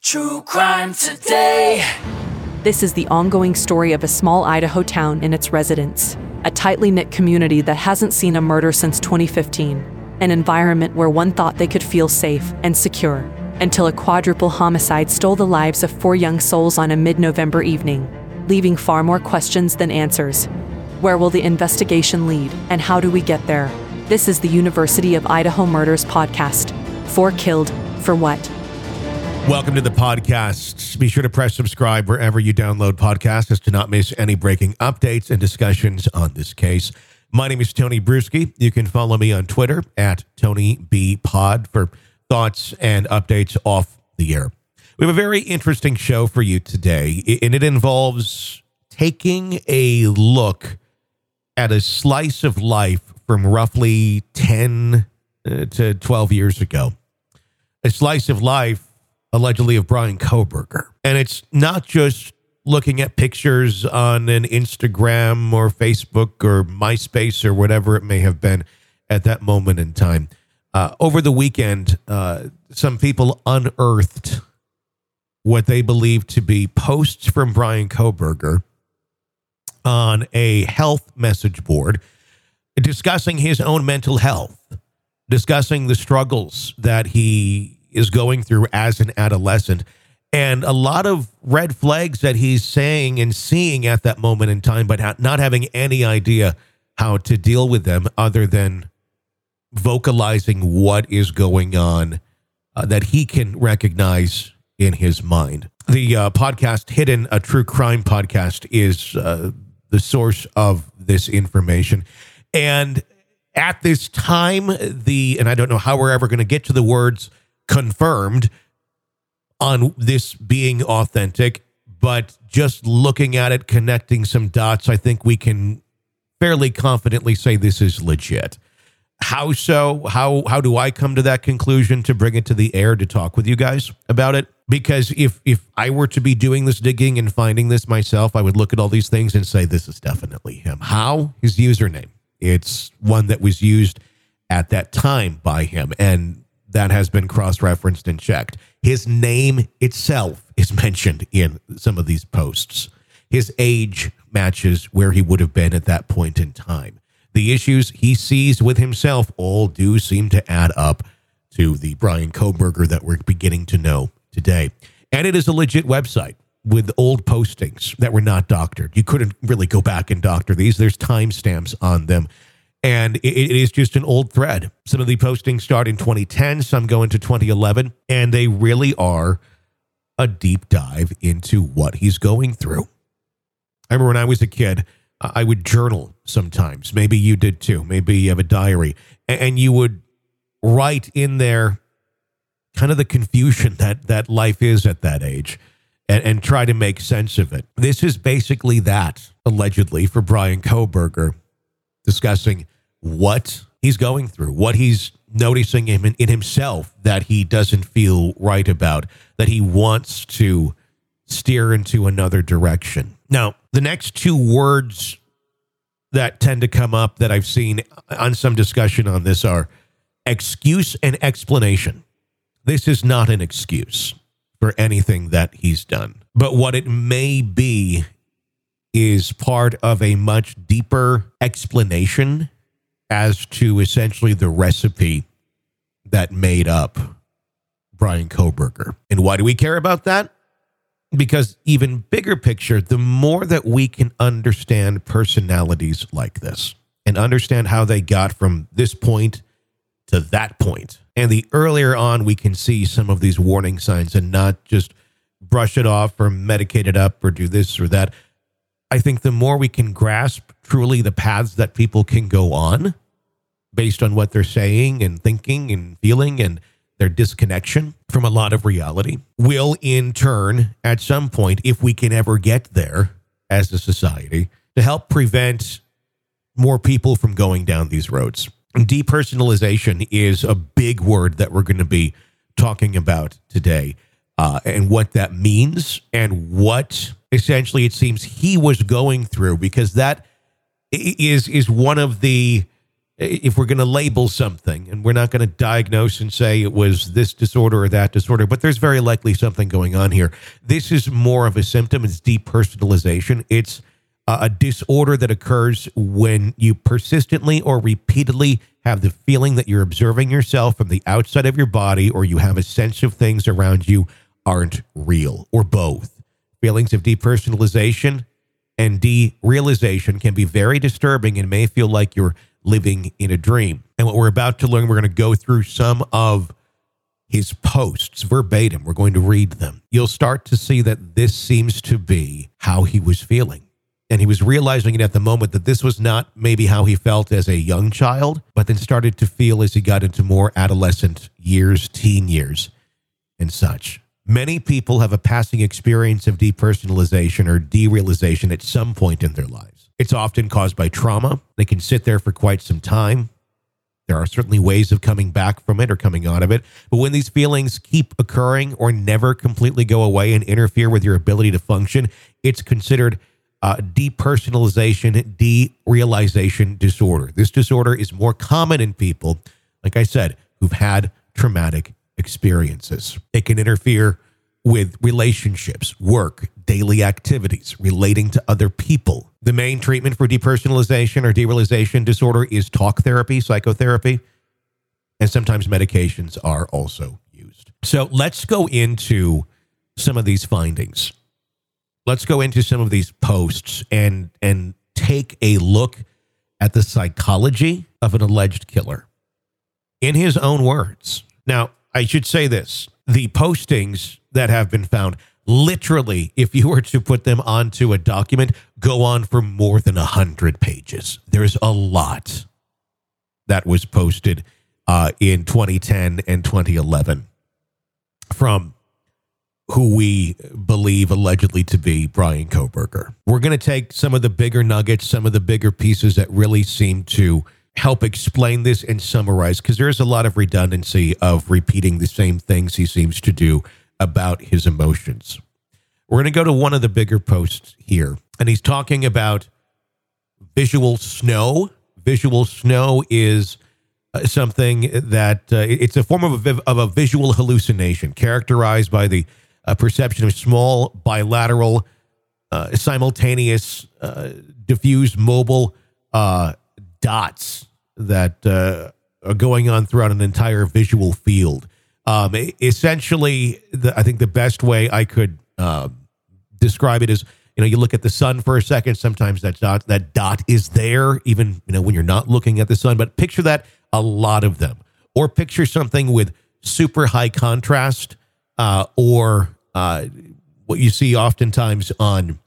True Crime Today. This is the ongoing story of a small Idaho town and its residents, a tightly knit community that hasn't seen a murder since 2015, an environment where one thought they could feel safe and secure, until a quadruple homicide stole the lives of 4 young souls on a mid-November evening, leaving far more questions than answers. Where will the investigation lead, and how do we get there? This is the University of Idaho Murders podcast. 4 killed, for what? Welcome to the podcast. Be sure to press subscribe wherever you download podcasts as to not miss any breaking updates and discussions on this case. My name is Tony Bruschi. You can follow me on Twitter at TonyBPod for thoughts and updates off the air. We have a very interesting show for you today, and it involves taking a look at a slice of life from roughly 10 to 12 years ago. A slice of life allegedly of Bryan Kohberger. And it's not just looking at pictures on an Instagram or Facebook or MySpace or whatever it may have been at that moment in time. Over the weekend, some people unearthed what they believe to be posts from Bryan Kohberger on a health message board discussing his own mental health, discussing the struggles that he is going through as an adolescent, and a lot of red flags that he's saying and seeing at that moment in time, but not having any idea how to deal with them other than vocalizing what is going on that he can recognize in his mind. The podcast Hidden, a true crime podcast, is the source of this information. And at this time, and I don't know how we're ever going to get to the words confirmed on this being authentic, but just looking at it, connecting some dots, I think we can fairly confidently say this is legit. How so? How do I come to that conclusion to bring it to the air to talk with you guys about it? Because if I were to be doing this digging and finding this myself, I would look at all these things and say, this is definitely him. How? His username. It's one that was used at that time by him, and that has been cross-referenced and checked. His name itself is mentioned in some of these posts. His age matches where he would have been at that point in time. The issues he sees with himself all do seem to add up to the Bryan Kohberger that we're beginning to know today. And it is a legit website with old postings that were not doctored. You couldn't really go back and doctor these. There's timestamps on them. And it is just an old thread. Some of the postings start in 2010, some go into 2011, and they really are a deep dive into what he's going through. I remember when I was a kid, I would journal sometimes. Maybe you did too. Maybe you have a diary. And you would write in there kind of the confusion that life is at that age and try to make sense of it. This is basically that, allegedly, for Bryan Kohberger, discussing what he's going through, what he's noticing in himself that he doesn't feel right about, that he wants to steer into another direction. Now, the next 2 words that tend to come up that I've seen on some discussion on this are excuse and explanation. This is not an excuse for anything that he's done, but what it may be is part of a much deeper explanation as to essentially the recipe that made up Bryan Kohberger. And why do we care about that? Because even bigger picture, the more that we can understand personalities like this and understand how they got from this point to that point, and the earlier on we can see some of these warning signs and not just brush it off or medicate it up or do this or that, I think the more we can grasp truly the paths that people can go on based on what they're saying and thinking and feeling and their disconnection from a lot of reality will in turn, at some point, if we can ever get there as a society, to help prevent more people from going down these roads. And depersonalization is a big word that we're going to be talking about today, and what that means and what essentially it seems he was going through, because that is one of the if we're going to label something, and we're not going to diagnose and say it was this disorder or that disorder, but there's very likely something going on here. This is more of a symptom. It's depersonalization. It's a disorder that occurs when you persistently or repeatedly have the feeling that you're observing yourself from the outside of your body, or you have a sense of things around you aren't real, or both. Feelings of depersonalization and derealization can be very disturbing and may feel like you're living in a dream. And what we're about to learn, we're going to go through some of his posts verbatim. We're going to read them. You'll start to see that this seems to be how he was feeling. And he was realizing it at the moment that this was not maybe how he felt as a young child, but then started to feel as he got into more adolescent years, teen years, and such. Many people have a passing experience of depersonalization or derealization at some point in their lives. It's often caused by trauma. They can sit there for quite some time. There are certainly ways of coming back from it or coming out of it. But when these feelings keep occurring or never completely go away and interfere with your ability to function, it's considered depersonalization, derealization disorder. This disorder is more common in people, like I said, who've had traumatic experiences. It can interfere with relationships, work, daily activities, relating to other people. The main treatment for depersonalization or derealization disorder is talk therapy, psychotherapy, and sometimes medications are also used. So let's go into some of these findings. Let's go into some of these posts and take a look at the psychology of an alleged killer in his own words. Now, I should say this. The postings that have been found, literally, if you were to put them onto a document, go on for more than 100 pages. There's a lot that was posted in 2010 and 2011 from who we believe allegedly to be Bryan Kohberger. We're going to take some of the bigger nuggets, some of the bigger pieces that really seem to help explain this and summarize, because there's a lot of redundancy of repeating the same things he seems to do about his emotions. We're going to go to one of the bigger posts here, and he's talking about visual snow. Visual snow is something that it's a form of a visual hallucination characterized by the perception of small, bilateral, simultaneous, diffuse, mobile dots that are going on throughout an entire visual field. Essentially, I think the best way I could describe it is, you look at the sun for a second. Sometimes that dot is there, even when you're not looking at the sun. But picture that, a lot of them, or picture something with super high contrast, or what you see oftentimes on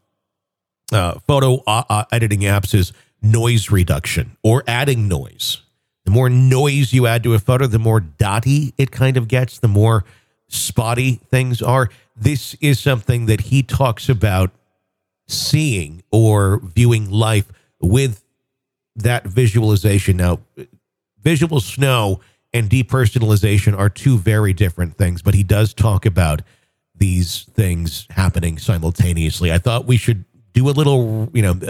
photo editing apps is noise reduction or adding noise. The more noise you add to a photo, the more dotty it kind of gets, the more spotty things are. This is something that he talks about seeing or viewing life with that visualization. Now, visual snow and depersonalization are two very different things, but he does talk about these things happening simultaneously. I thought we should do a little,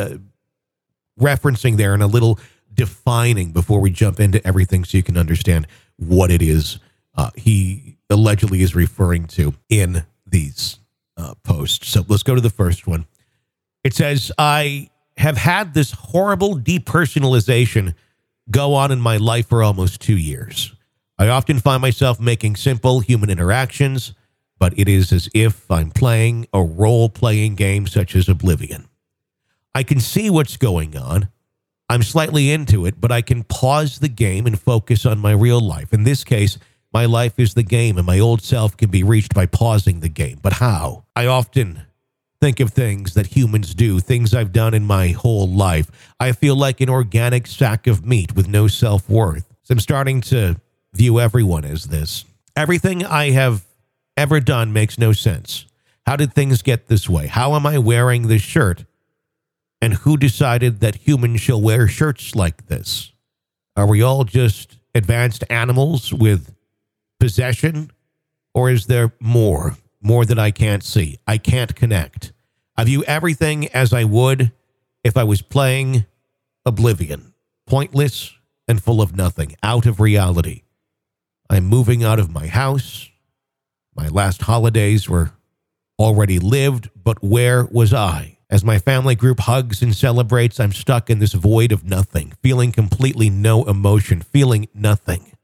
referencing there and a little defining before we jump into everything so you can understand what it is he allegedly is referring to in these posts. So let's go to the first one. It says, I have had this horrible depersonalization go on in my life for almost 2 years. I often find myself making simple human interactions, but it is as if I'm playing a role-playing game such as Oblivion. I can see what's going on. I'm slightly into it, but I can pause the game and focus on my real life. In this case, my life is the game, and my old self can be reached by pausing the game. But how? I often think of things that humans do, things I've done in my whole life. I feel like an organic sack of meat with no self-worth. So I'm starting to view everyone as this. Everything I have ever done makes no sense. How did things get this way? How am I wearing this shirt? And who decided that humans shall wear shirts like this? Are we all just advanced animals with possession? Or is there more that I can't see? I can't connect. I view everything as I would if I was playing Oblivion. Pointless and full of nothing, out of reality. I'm moving out of my house. My last holidays were already lived, but where was I? As my family group hugs and celebrates, I'm stuck in this void of nothing, feeling completely no emotion, feeling nothing.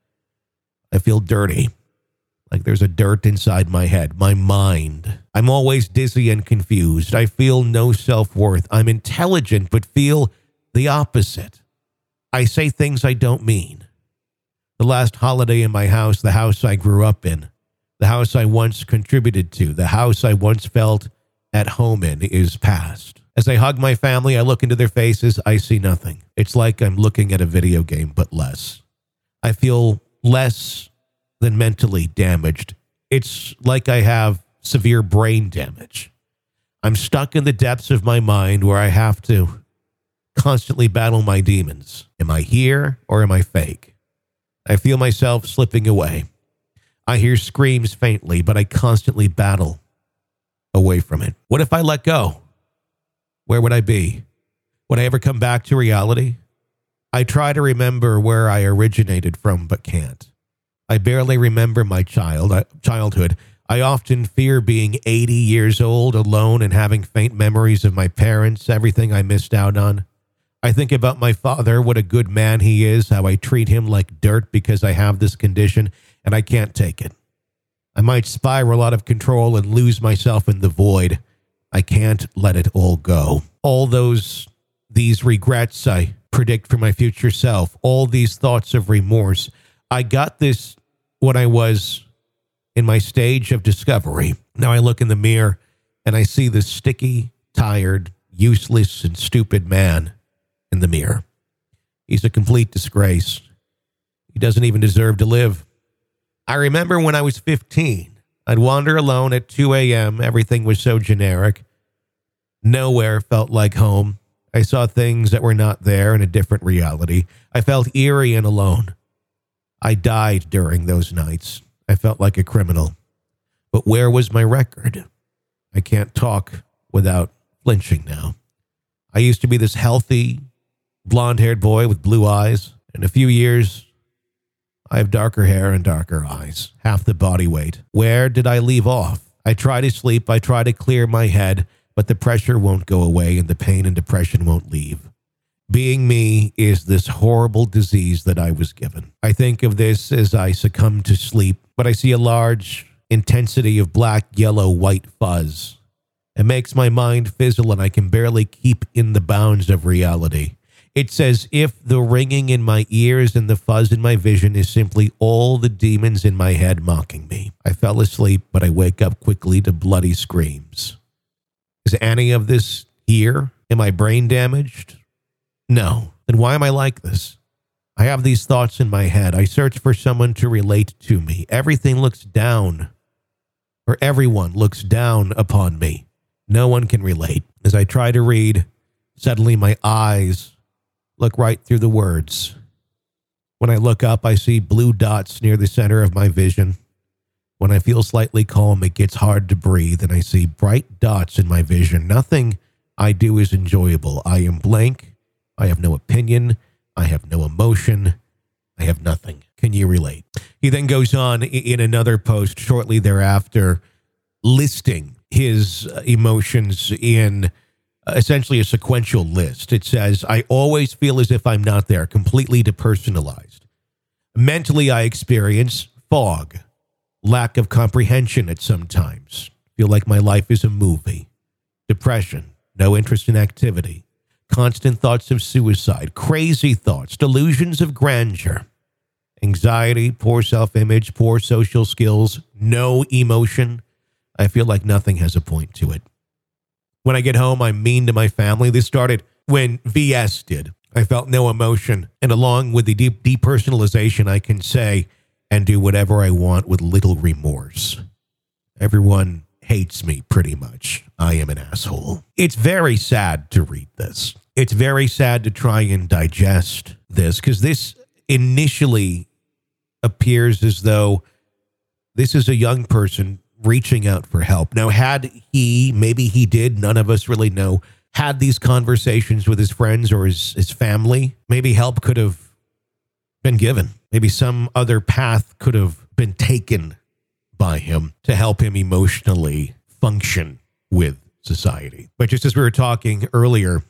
I feel dirty, like there's a dirt inside my head, my mind. I'm always dizzy and confused. I feel no self-worth. I'm intelligent, but feel the opposite. I say things I don't mean. The last holiday in my house, the house I grew up in, the house I once contributed to, the house I once felt at home in, is past. As I hug my family, I look into their faces. I see nothing. It's like I'm looking at a video game, but less. I feel less than mentally damaged. It's like I have severe brain damage. I'm stuck in the depths of my mind where I have to constantly battle my demons. Am I here or am I fake? I feel myself slipping away. I hear screams faintly, but I constantly battle away from it. What if I let go? Where would I be? Would I ever come back to reality? I try to remember where I originated from, but can't. I barely remember my childhood. I often fear being 80 years old, alone, and having faint memories of my parents, everything I missed out on. I think about my father, what a good man he is, how I treat him like dirt because I have this condition, and I can't take it. I might spiral out of control and lose myself in the void. I can't let it all go. All these regrets I predict for my future self, all these thoughts of remorse. I got this when I was in my stage of discovery. Now I look in the mirror and I see this sticky, tired, useless, and stupid man in the mirror. He's a complete disgrace. He doesn't even deserve to live. I remember when I was 15, I'd wander alone at 2 a.m. Everything was so generic. Nowhere felt like home. I saw things that were not there in a different reality. I felt eerie and alone. I died during those nights. I felt like a criminal. But where was my record? I can't talk without flinching now. I used to be this healthy, blonde-haired boy with blue eyes. In a few years, I have darker hair and darker eyes, half the body weight. Where did I leave off? I try to sleep, I try to clear my head, but the pressure won't go away and the pain and depression won't leave. Being me is this horrible disease that I was given. I think of this as I succumb to sleep, but I see a large intensity of black, yellow, white fuzz. It makes my mind fizzle and I can barely keep in the bounds of reality. It's as if the ringing in my ears and the fuzz in my vision is simply all the demons in my head mocking me. I fell asleep, but I wake up quickly to bloody screams. Is any of this here? Am I brain damaged? No. Then why am I like this? I have these thoughts in my head. I search for someone to relate to me. Everything looks down, or everyone looks down upon me. No one can relate. As I try to read, suddenly my eyes look right through the words. When I look up, I see blue dots near the center of my vision. When I feel slightly calm, it gets hard to breathe, and I see bright dots in my vision. Nothing I do is enjoyable. I am blank. I have no opinion. I have no emotion. I have nothing. Can you relate? He then goes on in another post shortly thereafter, listing his emotions in essentially a sequential list. It says, I always feel as if I'm not there, completely depersonalized. Mentally, I experience fog, lack of comprehension at some times. Feel like my life is a movie. Depression, no interest in activity. Constant thoughts of suicide, crazy thoughts, delusions of grandeur. Anxiety, poor self-image, poor social skills, no emotion. I feel like nothing has a point to it. When I get home, I'm mean to my family. This started when VS did. I felt no emotion. And along with the depersonalization, I can say and do whatever I want with little remorse. Everyone hates me pretty much. I am an asshole. It's very sad to read this. It's very sad to try and digest this because this initially appears as though this is a young person reaching out for help. Now, had he, maybe he did, none of us really know, had these conversations with his friends or his family, maybe help could have been given. Maybe some other path could have been taken by him to help him emotionally function with society. But just as we were talking earlier,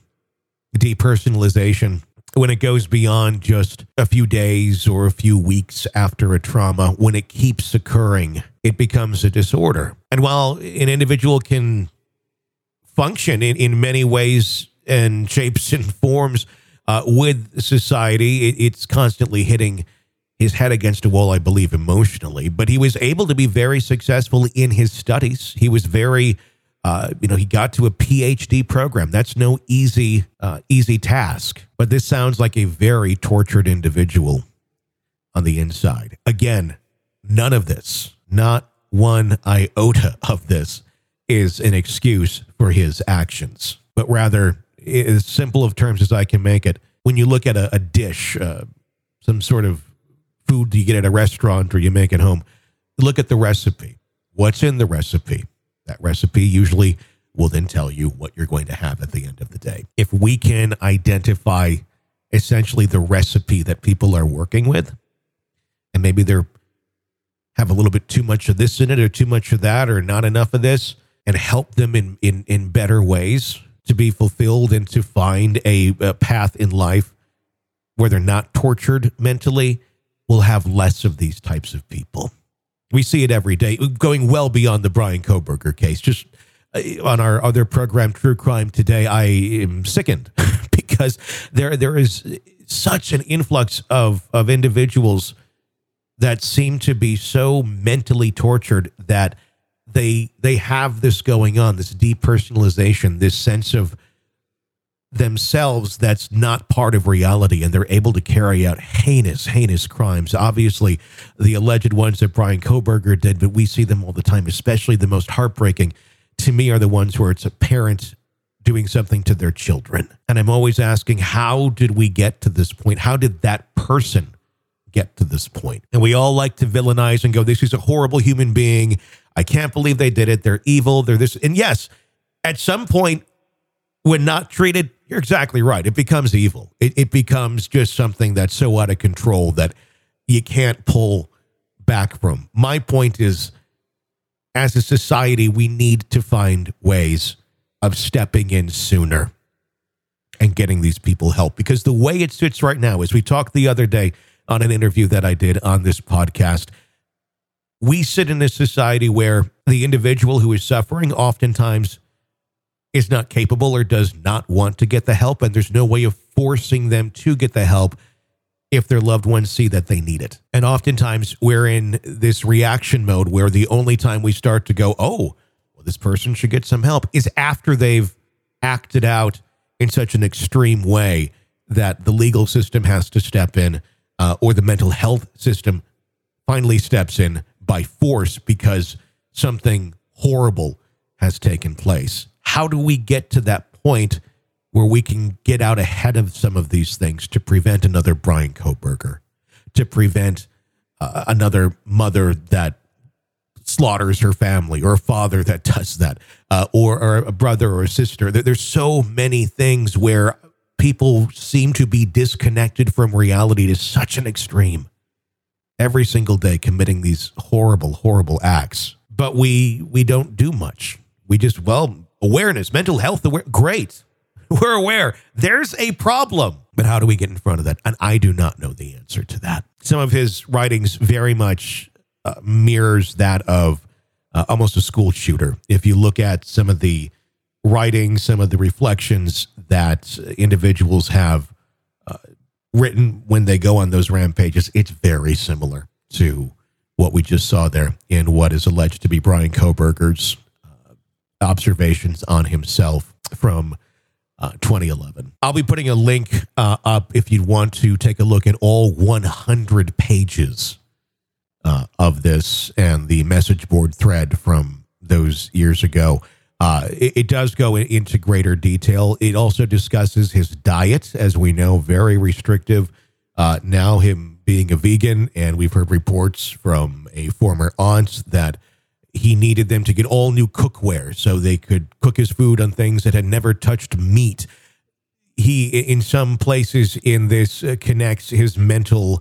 depersonalization, when it goes beyond just a few days or a few weeks after a trauma, when it keeps occurring, it becomes a disorder. And while an individual can function in many ways and shapes and forms with society, it's constantly hitting his head against a wall, I believe, emotionally. But he was able to be very successful in his studies. He was very, he got to a PhD program. That's no easy task. But this sounds like a very tortured individual on the inside. Again, none of this, not one iota of this, is an excuse for his actions, but rather, as simple of terms as I can make it, when you look at a dish, some sort of food you get at a restaurant or you make at home, look at the recipe. What's in the recipe? That recipe usually will then tell you what you're going to have at the end of the day. If we can identify essentially the recipe that people are working with, and maybe they're have a little bit too much of this in it or too much of that or not enough of this, and help them in better ways to be fulfilled and to find a path in life where they're not tortured mentally, we'll have less of these types of people. We see it every day, going well beyond the Bryan Kohberger case. Just on our other program, True Crime Today, I am sickened because there is such an influx of individuals that seem to be so mentally tortured that they have this going on, this depersonalization, this sense of themselves that's not part of reality, and they're able to carry out heinous crimes. Obviously, the alleged ones that Bryan Kohberger did, but we see them all the time, especially the most heartbreaking to me are the ones where it's a parent doing something to their children. And I'm always asking, how did we get to this point? How did that person get to this point? And we all like to villainize and go, this is a horrible human being. I can't believe they did it. They're evil. They're this. And yes, at some point, when not treated, you're exactly right. It becomes evil. It becomes just something that's so out of control that you can't pull back from. My point is, as a society, we need to find ways of stepping in sooner and getting these people help. Because the way it sits right now, as we talked the other day on an interview that I did on this podcast, we sit in a society where the individual who is suffering oftentimes is not capable or does not want to get the help, and there's no way of forcing them to get the help if their loved ones see that they need it. And oftentimes we're in this reaction mode where the only time we start to go, oh, well, this person should get some help, is after they've acted out in such an extreme way that the legal system has to step in, or the mental health system finally steps in by force because something horrible has taken place. How do we get to that point where we can get out ahead of some of these things to prevent another Bryan Kohberger, to prevent another mother that slaughters her family, or a father that does that, or a brother or a sister? There's so many things where people seem to be disconnected from reality to such an extreme every single day, committing these horrible acts. But we don't do much. We just, awareness, mental health, great. We're aware there's a problem, but how do we get in front of that? And I do not know the answer to that. Some of his writings very much mirrors that of almost a school shooter. If you look at some of the writings, some of the reflections that individuals have written when they go on those rampages, it's very similar to what we just saw there in what is alleged to be Bryan Kohberger's observations on himself from 2011. I'll be putting a link up if you want to take a look at all 100 pages of this and the message board thread from those years ago. It does go into greater detail. It also discusses his diet, as we know, very restrictive. Now him being a vegan, and we've heard reports from a former aunt that he needed them to get all new cookware so they could cook his food on things that had never touched meat. He, in some places in this, connects his mental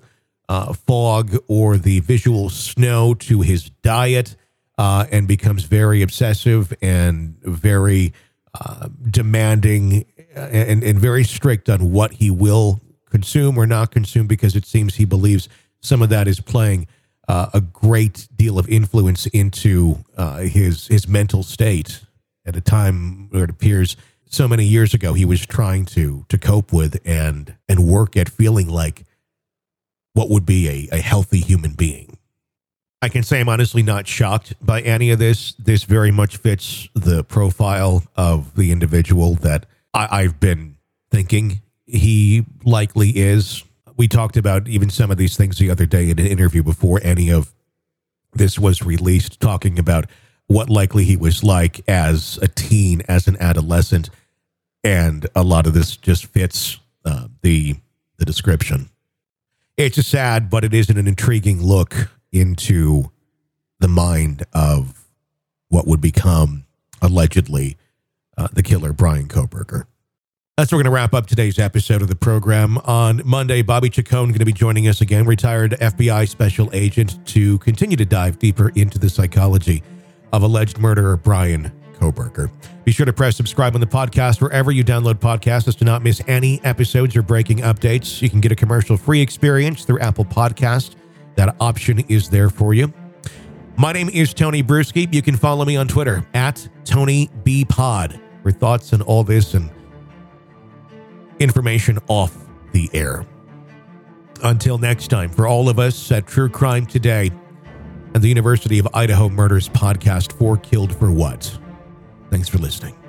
fog or the visual snow to his diet, and becomes very obsessive and very demanding and very strict on what he will consume or not consume, because it seems he believes some of that is playing a great deal of influence into his mental state at a time where it appears so many years ago he was trying to cope with and work at feeling like what would be a healthy human being. I can say I'm honestly not shocked by any of this. This very much fits the profile of the individual that I've been thinking he likely is. We talked about even some of these things the other day in an interview before any of this was released, talking about what likely he was like as a teen, as an adolescent, and a lot of this just fits the description. It's a sad, but it is an intriguing look into the mind of what would become, allegedly, the killer Bryan Kohberger. That's where we're going to wrap up today's episode of the program. On Monday, Bobby Chacon going to be joining us again, retired FBI special agent, to continue to dive deeper into the psychology of alleged murderer Bryan Kohberger. Be sure to press subscribe on the podcast wherever you download podcasts to not miss any episodes or breaking updates. You can get a commercial-free experience through Apple Podcasts. That option is there for you. My name is Tony Bruschi. You can follow me on Twitter at TonyBPod for thoughts on all this and information off the air. Until next time, for all of us at True Crime Today and the University of Idaho Murders podcast for Killed for What. Thanks for listening.